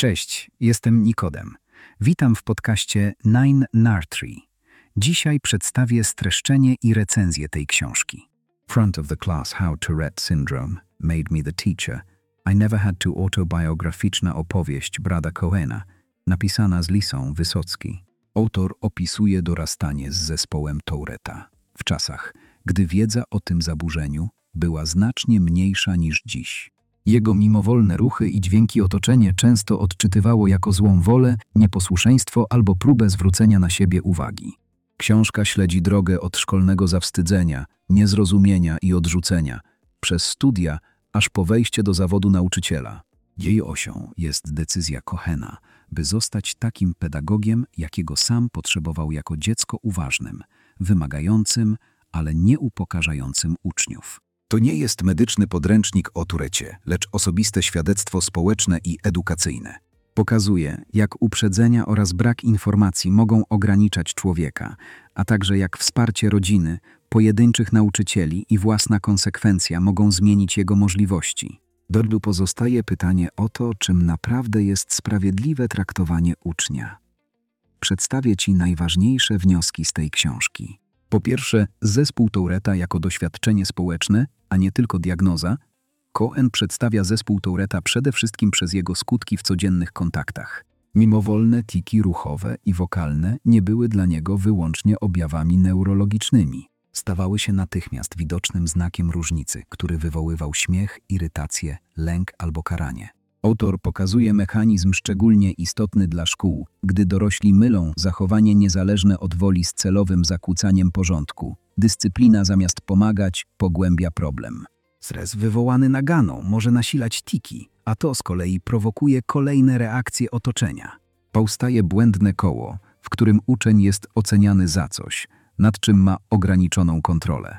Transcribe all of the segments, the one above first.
Cześć, jestem Nikodem. Witam w podcaście Nine Nartree. Dzisiaj przedstawię streszczenie i recenzję tej książki. Front of the class How Tourette Syndrome Made Me the Teacher. I Never Had to autobiograficzna opowieść Brada Cohena, napisana z Lisą Wysocki. Autor opisuje dorastanie z zespołem Touretta w czasach, gdy wiedza o tym zaburzeniu była znacznie mniejsza niż dziś. Jego mimowolne ruchy i dźwięki otoczenie często odczytywało jako złą wolę, nieposłuszeństwo albo próbę zwrócenia na siebie uwagi. Książka śledzi drogę od szkolnego zawstydzenia, niezrozumienia i odrzucenia, przez studia, aż po wejście do zawodu nauczyciela. Jej osią jest decyzja Cohena, by zostać takim pedagogiem, jakiego sam potrzebował jako dziecko uważnym, wymagającym, ale nie upokarzającym uczniów. To nie jest medyczny podręcznik o Tourecie, lecz osobiste świadectwo społeczne i edukacyjne. Pokazuje, jak uprzedzenia oraz brak informacji mogą ograniczać człowieka, a także jak wsparcie rodziny, pojedynczych nauczycieli i własna konsekwencja mogą zmienić jego możliwości. Dordu pozostaje pytanie o to, czym naprawdę jest sprawiedliwe traktowanie ucznia. Przedstawię Ci najważniejsze wnioski z tej książki. Po pierwsze, zespół Touretta jako doświadczenie społeczne, a nie tylko diagnoza. Cohen przedstawia zespół Touretta przede wszystkim przez jego skutki w codziennych kontaktach. Mimowolne tiki ruchowe i wokalne nie były dla niego wyłącznie objawami neurologicznymi. Stawały się natychmiast widocznym znakiem różnicy, który wywoływał śmiech, irytację, lęk albo karanie. Autor pokazuje mechanizm szczególnie istotny dla szkół, gdy dorośli mylą zachowanie niezależne od woli z celowym zakłócaniem porządku. Dyscyplina zamiast pomagać pogłębia problem. Stres wywołany naganą może nasilać tiki, a to z kolei prowokuje kolejne reakcje otoczenia. Powstaje błędne koło, w którym uczeń jest oceniany za coś, nad czym ma ograniczoną kontrolę.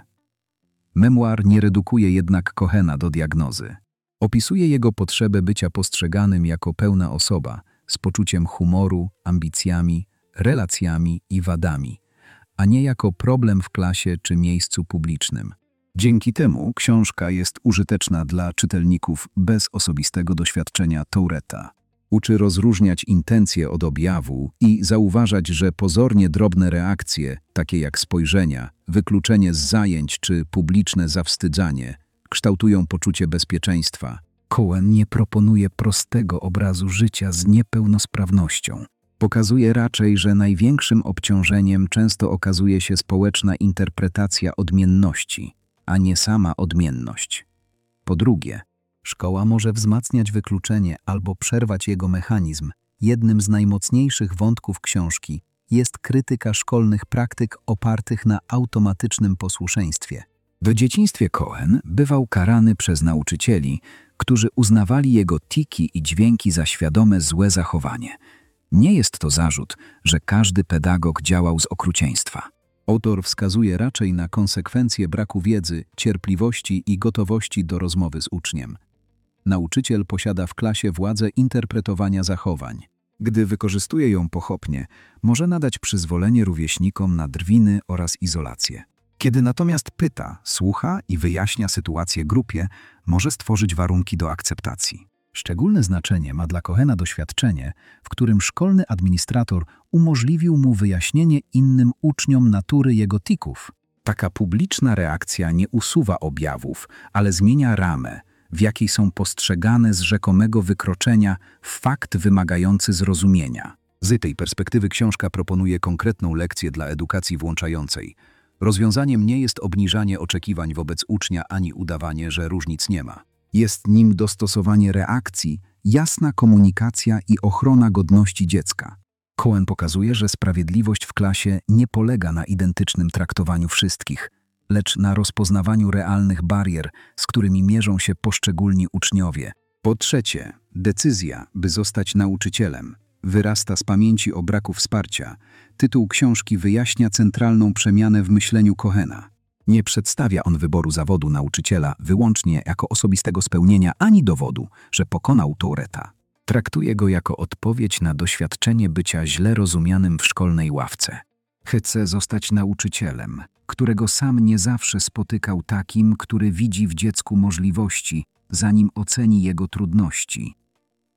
Memoir nie redukuje jednak Cohena do diagnozy. Opisuje jego potrzebę bycia postrzeganym jako pełna osoba, z poczuciem humoru, ambicjami, relacjami i wadami, a nie jako problem w klasie czy miejscu publicznym. Dzięki temu książka jest użyteczna dla czytelników bez osobistego doświadczenia Touretta. Uczy rozróżniać intencje od objawu i zauważać, że pozornie drobne reakcje, takie jak spojrzenia, wykluczenie z zajęć czy publiczne zawstydzanie, kształtują poczucie bezpieczeństwa. Cohen nie proponuje prostego obrazu życia z niepełnosprawnością. Pokazuje raczej, że największym obciążeniem często okazuje się społeczna interpretacja odmienności, a nie sama odmienność. Po drugie, szkoła może wzmacniać wykluczenie albo przerwać jego mechanizm. Jednym z najmocniejszych wątków książki jest krytyka szkolnych praktyk opartych na automatycznym posłuszeństwie. W dzieciństwie Cohen bywał karany przez nauczycieli, którzy uznawali jego tiki i dźwięki za świadome złe zachowanie. Nie jest to zarzut, że każdy pedagog działał z okrucieństwa. Autor wskazuje raczej na konsekwencje braku wiedzy, cierpliwości i gotowości do rozmowy z uczniem. Nauczyciel posiada w klasie władzę interpretowania zachowań. Gdy wykorzystuje ją pochopnie, może nadać przyzwolenie rówieśnikom na drwiny oraz izolację. Kiedy natomiast pyta, słucha i wyjaśnia sytuację grupie, może stworzyć warunki do akceptacji. Szczególne znaczenie ma dla Cohena doświadczenie, w którym szkolny administrator umożliwił mu wyjaśnienie innym uczniom natury jego tików. Taka publiczna reakcja nie usuwa objawów, ale zmienia ramę, w jakiej są postrzegane z rzekomego wykroczenia w fakt wymagający zrozumienia. Z tej perspektywy książka proponuje konkretną lekcję dla edukacji włączającej. Rozwiązaniem nie jest obniżanie oczekiwań wobec ucznia ani udawanie, że różnic nie ma. Jest nim dostosowanie reakcji, jasna komunikacja i ochrona godności dziecka. Cohen pokazuje, że sprawiedliwość w klasie nie polega na identycznym traktowaniu wszystkich, lecz na rozpoznawaniu realnych barier, z którymi mierzą się poszczególni uczniowie. Po trzecie, decyzja, by zostać nauczycielem, wyrasta z pamięci o braku wsparcia. Tytuł książki wyjaśnia centralną przemianę w myśleniu Cohena. Nie przedstawia on wyboru zawodu nauczyciela wyłącznie jako osobistego spełnienia ani dowodu, że pokonał Touretta. Traktuje go jako odpowiedź na doświadczenie bycia źle rozumianym w szkolnej ławce. Chce zostać nauczycielem, którego sam nie zawsze spotykał, takim, który widzi w dziecku możliwości, zanim oceni jego trudności.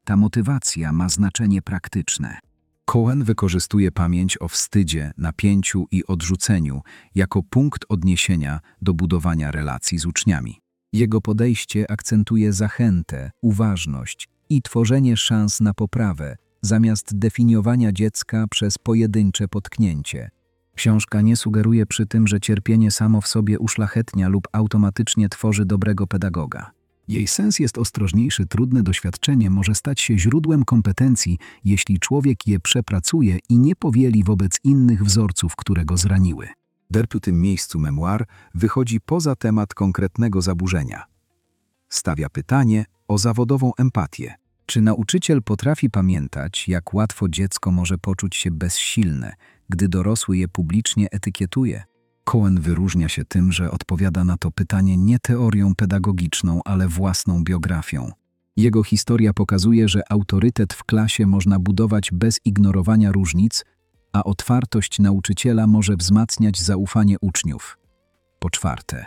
Ta motywacja ma znaczenie praktyczne. Cohen wykorzystuje pamięć o wstydzie, napięciu i odrzuceniu jako punkt odniesienia do budowania relacji z uczniami. Jego podejście akcentuje zachętę, uważność i tworzenie szans na poprawę, zamiast definiowania dziecka przez pojedyncze potknięcie. Książka nie sugeruje przy tym, że cierpienie samo w sobie uszlachetnia lub automatycznie tworzy dobrego pedagoga. Jej sens jest ostrożniejszy, trudne doświadczenie może stać się źródłem kompetencji, jeśli człowiek je przepracuje i nie powieli wobec innych wzorców, które go zraniły. W tym miejscu memuar wychodzi poza temat konkretnego zaburzenia. Stawia pytanie o zawodową empatię. Czy nauczyciel potrafi pamiętać, jak łatwo dziecko może poczuć się bezsilne, gdy dorosły je publicznie etykietuje? Cohen wyróżnia się tym, że odpowiada na to pytanie nie teorią pedagogiczną, ale własną biografią. Jego historia pokazuje, że autorytet w klasie można budować bez ignorowania różnic, a otwartość nauczyciela może wzmacniać zaufanie uczniów. Po czwarte,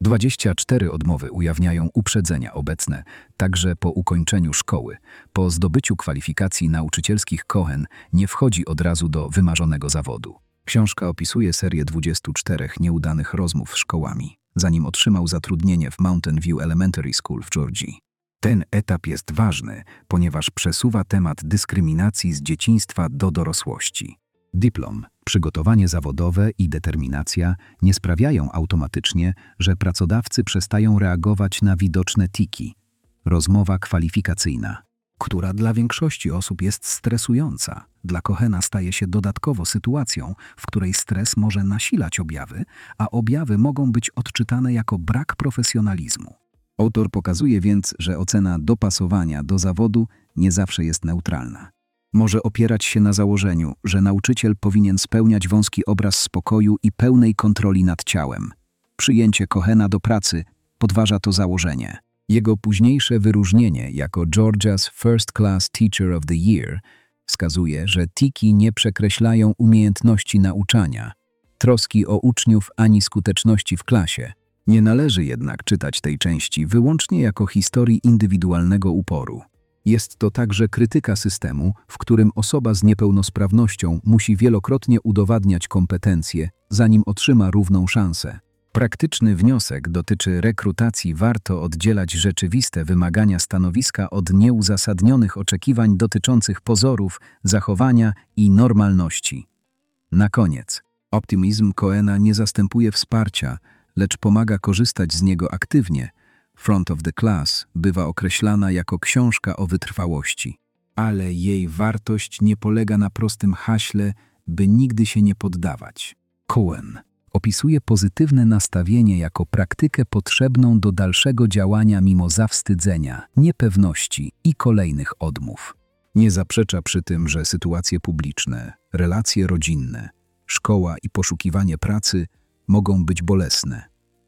24 odmowy ujawniają uprzedzenia obecne, także po ukończeniu szkoły. Po zdobyciu kwalifikacji nauczycielskich Cohen nie wchodzi od razu do wymarzonego zawodu. Książka opisuje serię 24 nieudanych rozmów z szkołami, zanim otrzymał zatrudnienie w Mountain View Elementary School w Georgii. Ten etap jest ważny, ponieważ przesuwa temat dyskryminacji z dzieciństwa do dorosłości. Dyplom, przygotowanie zawodowe i determinacja nie sprawiają automatycznie, że pracodawcy przestają reagować na widoczne tiki. Rozmowa kwalifikacyjna, która dla większości osób jest stresująca, dla Cohena staje się dodatkowo sytuacją, w której stres może nasilać objawy, a objawy mogą być odczytane jako brak profesjonalizmu. Autor pokazuje więc, że ocena dopasowania do zawodu nie zawsze jest neutralna. Może opierać się na założeniu, że nauczyciel powinien spełniać wąski obraz spokoju i pełnej kontroli nad ciałem. Przyjęcie Cohena do pracy podważa to założenie. Jego późniejsze wyróżnienie jako Georgia's First Class Teacher of the Year wskazuje, że tiki nie przekreślają umiejętności nauczania, troski o uczniów ani skuteczności w klasie. Nie należy jednak czytać tej części wyłącznie jako historii indywidualnego uporu. Jest to także krytyka systemu, w którym osoba z niepełnosprawnością musi wielokrotnie udowadniać kompetencje, zanim otrzyma równą szansę. Praktyczny wniosek dotyczy rekrutacji. Warto oddzielać rzeczywiste wymagania stanowiska od nieuzasadnionych oczekiwań dotyczących pozorów, zachowania i normalności. Na koniec, optymizm Cohena nie zastępuje wsparcia, lecz pomaga korzystać z niego aktywnie. Front of the Class bywa określana jako książka o wytrwałości, ale jej wartość nie polega na prostym haśle, by nigdy się nie poddawać. Cohen opisuje pozytywne nastawienie jako praktykę potrzebną do dalszego działania mimo zawstydzenia, niepewności i kolejnych odmów. Nie zaprzecza przy tym, że sytuacje publiczne, relacje rodzinne, szkoła i poszukiwanie pracy mogą być bolesne.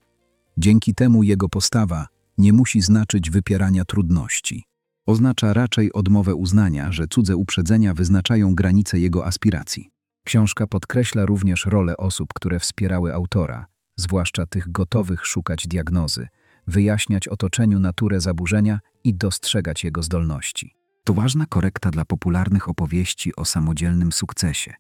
Dzięki temu jego postawa nie musi znaczyć wypierania trudności. Oznacza raczej odmowę uznania, że cudze uprzedzenia wyznaczają granice jego aspiracji. Książka podkreśla również rolę osób, które wspierały autora, zwłaszcza tych gotowych szukać diagnozy, wyjaśniać otoczeniu naturę zaburzenia i dostrzegać jego zdolności. To ważna korekta dla popularnych opowieści o samodzielnym sukcesie.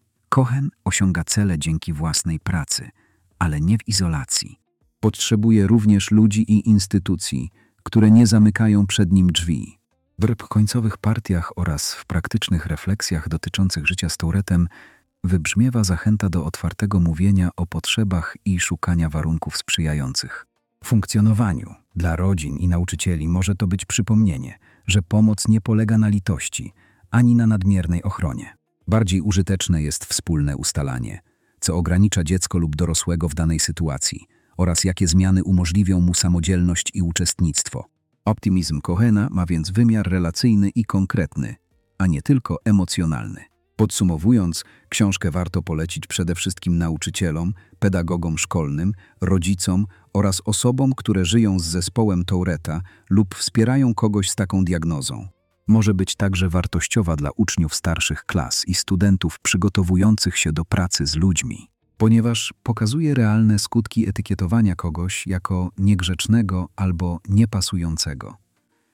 Cohen osiąga cele dzięki własnej pracy, ale nie w izolacji. Potrzebuje również ludzi i instytucji, które nie zamykają przed nim drzwi. W końcowych partiach oraz w praktycznych refleksjach dotyczących życia z Tourettem wybrzmiewa zachęta do otwartego mówienia o potrzebach i szukania warunków sprzyjających funkcjonowaniu. Dla rodzin i nauczycieli może to być przypomnienie, że pomoc nie polega na litości, ani na nadmiernej ochronie. Bardziej użyteczne jest wspólne ustalanie, co ogranicza dziecko lub dorosłego w danej sytuacji oraz jakie zmiany umożliwią mu samodzielność i uczestnictwo. Optymizm Cohena ma więc wymiar relacyjny i konkretny, a nie tylko emocjonalny. Podsumowując, książkę warto polecić przede wszystkim nauczycielom, pedagogom szkolnym, rodzicom oraz osobom, które żyją z zespołem Touretta lub wspierają kogoś z taką diagnozą. Może być także wartościowa dla uczniów starszych klas i studentów przygotowujących się do pracy z ludźmi, ponieważ pokazuje realne skutki etykietowania kogoś jako niegrzecznego albo niepasującego.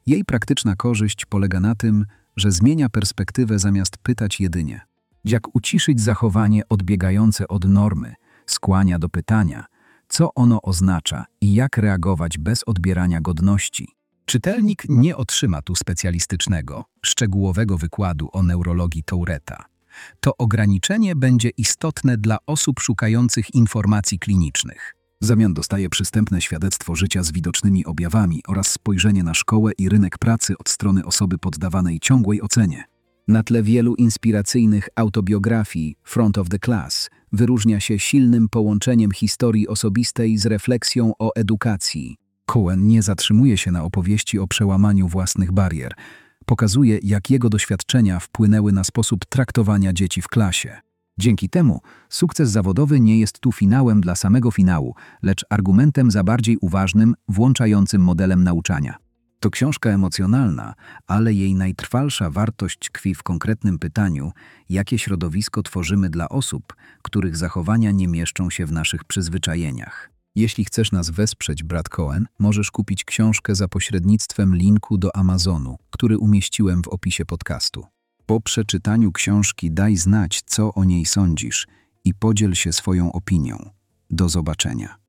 Jej praktyczna korzyść polega na tym, że zmienia perspektywę zamiast pytać jedynie. Jak uciszyć zachowanie odbiegające od normy, skłania do pytania, co ono oznacza i jak reagować bez odbierania godności. Czytelnik nie otrzyma tu specjalistycznego, szczegółowego wykładu o neurologii Touretta. To ograniczenie będzie istotne dla osób szukających informacji klinicznych. W zamian dostaje przystępne świadectwo życia z widocznymi objawami oraz spojrzenie na szkołę i rynek pracy od strony osoby poddawanej ciągłej ocenie. Na tle wielu inspiracyjnych autobiografii Front of the Class wyróżnia się silnym połączeniem historii osobistej z refleksją o edukacji. Cohen nie zatrzymuje się na opowieści o przełamaniu własnych barier. Pokazuje, jak jego doświadczenia wpłynęły na sposób traktowania dzieci w klasie. Dzięki temu sukces zawodowy nie jest tu finałem dla samego finału, lecz argumentem za bardziej uważnym, włączającym modelem nauczania. To książka emocjonalna, ale jej najtrwalsza wartość tkwi w konkretnym pytaniu, jakie środowisko tworzymy dla osób, których zachowania nie mieszczą się w naszych przyzwyczajeniach. Jeśli chcesz nas wesprzeć, brat Cohen, możesz kupić książkę za pośrednictwem linku do Amazonu, który umieściłem w opisie podcastu. Po przeczytaniu książki daj znać, co o niej sądzisz i podziel się swoją opinią. Do zobaczenia.